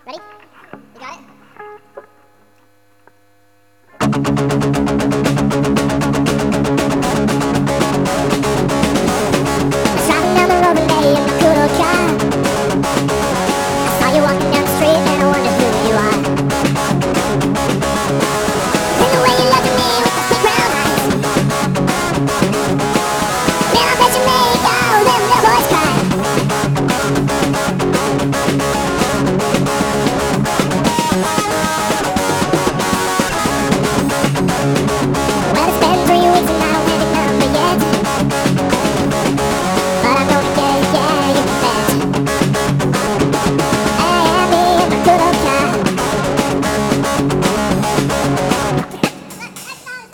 Ready? You got it? Driving down the road one day in my cool old car. I saw you walking down the street and I wondered who you are. And the way you look at me with the sweet brown eyes, man, I bet you make all them little boys cry. Well, it's been 3 weeks and I don't have your number yet, but I'm gonna get you, yeah, you bet. Hey, me and my good old